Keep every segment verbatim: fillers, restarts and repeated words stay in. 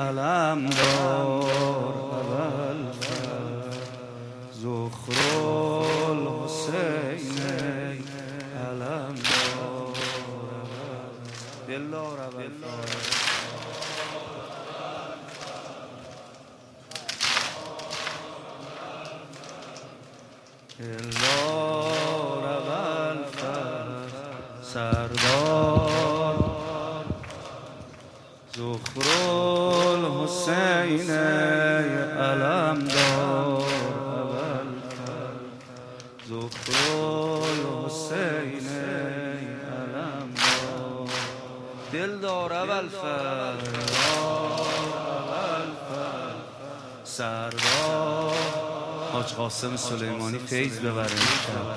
علم دار اول زخر الحسین علم دار دلدار اول دلدار اول سردار زخر الحسین علم دار اول زخر الحسین علم دار دلدار اول سردار حاج قاسم سلیمانی فیض ببره امشب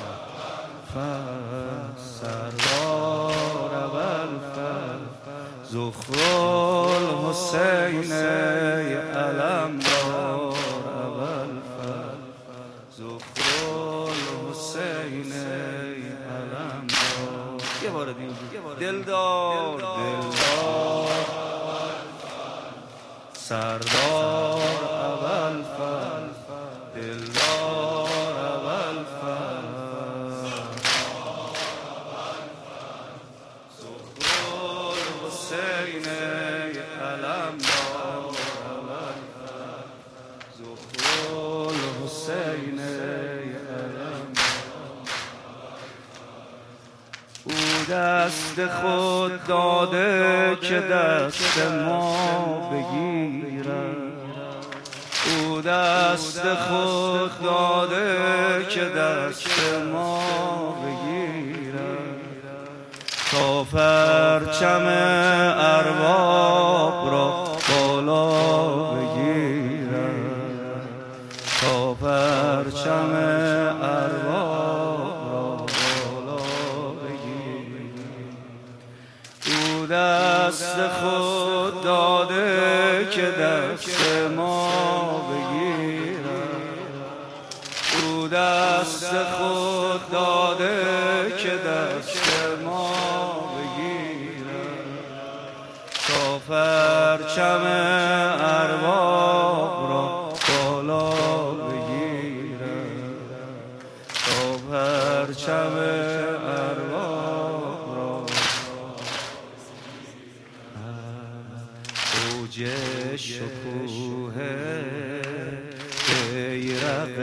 سردار اول زخر الحسین علم دار اول زخر الحسین علم دار یه بار دیگه دلدار دلدار سردار اول دلدار اول حسین علم دار اول زخر الحسین علم او دست خود داده که دست ما بگیرد او دست خود داده که دست ما بگیرد تا پرچم ارباب را بالا بگیرد تا پرچم ارباب را بالا بگیرد او دست خود داده که دست ما بگیرد او دست خود داده که دست ما تا پرچم ارباب را بالا بگیرد تا پرچم ارباب را اوج شکوه بیرق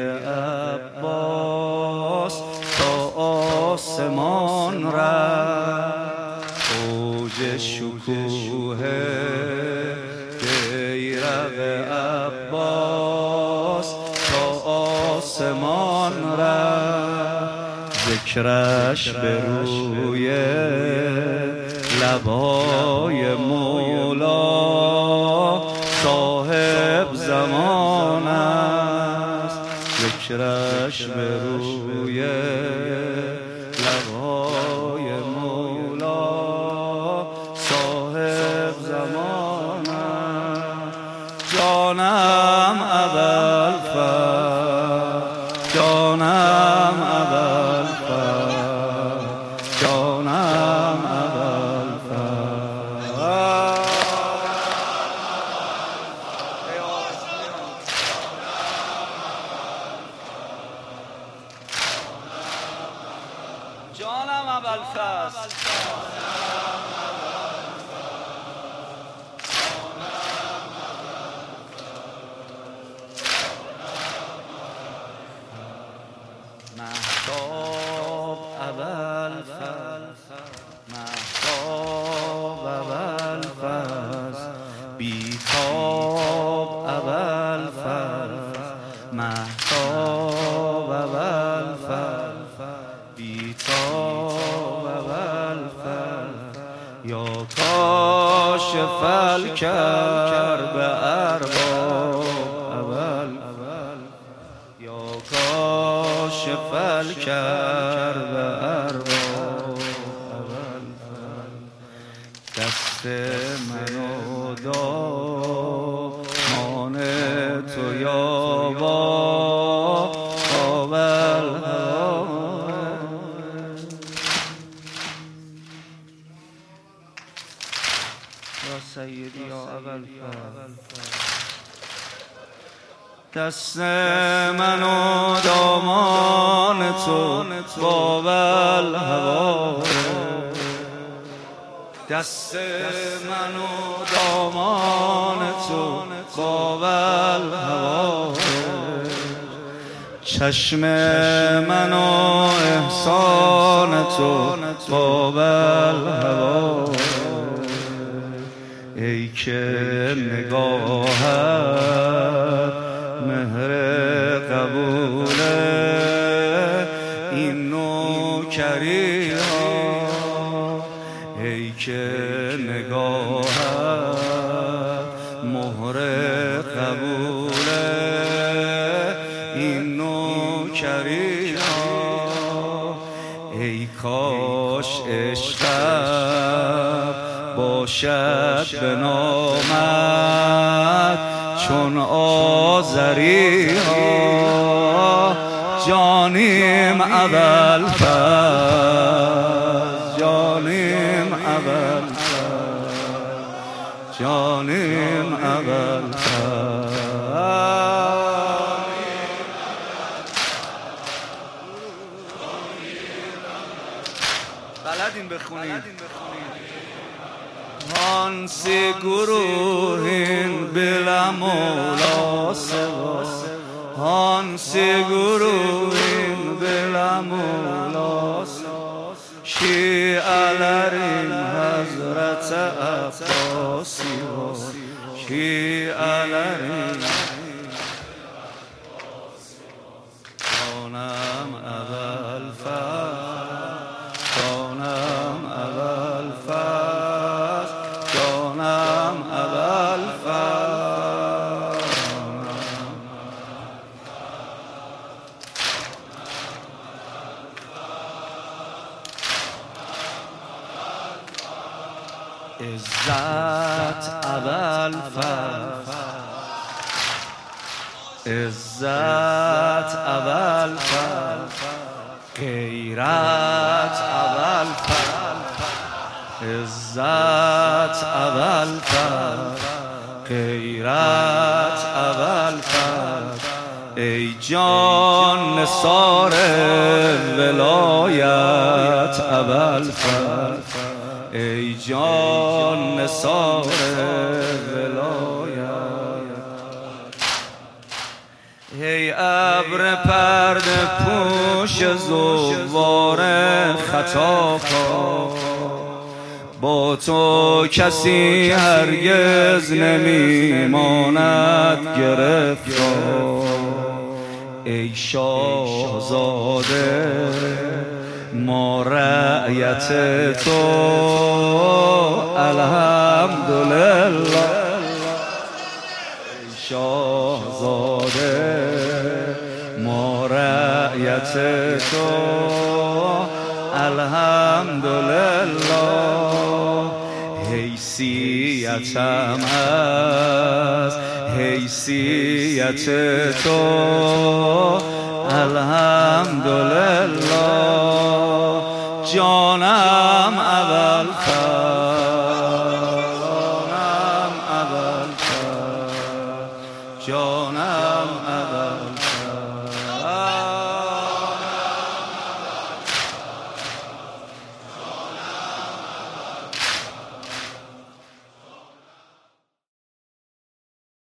عباس تا آسمان رفت اوج شکوه بیرق عباس تا آسمان رفت ذکرش به روی لبای مولا صاحب زمان است ذکرش به روی لبای مولا صاحب زمان است جانم اول فر جانم اول فر جانم اول فر جانم اول فصل مهتاب اول فصل مهتاب اول فصل بیتاب اول فصل مهتاب اول فصل بیتاب اول فصل یا کاشف الکرب ارباب اول یا کاشف الکرب ارباب اول دست منو دامان تو یابا اول یا سیدی یا دست من و دامان تو قابل هوا، دست من و دامان تو قابل هوا، چشم من و احسان تو قابل هوا، ای که نگاهت مهر قبوله این نوکری ها، ای که نگاهت مهر قبوله این نوکری ها، ای کاش عشقم باشد به نامت چون آذری ها، جانیم اول فز، جانیم اول فز، جانیم اول فز. بلدین بخونید هانسی گروهین بلا مولا سوا، هانسی گروهین بلا مولا سوا، شیعلرین حضرت عباسی ها، شیعلرین جانم اول فز، جانم اول فز، جانم اول فز. عزت اول فز، عزت اول فز، غیرت اول فز، عزت اول فز، غیرت اول فز، ای جان نثار ولایت اول فز، ای جان نثار ولایت، ای ابر پرده پوش زوار خطا کن، با تو کسی هرگز نمیماند گرفتار، ای شاهزاده ما رعیت تو الحمدلله، ای شاهزاده ما رعیت تو الحمدلله، حیثیتم از حیثیت تو الحمدلله، جانم اول فز، جانم اول فز، جانم اول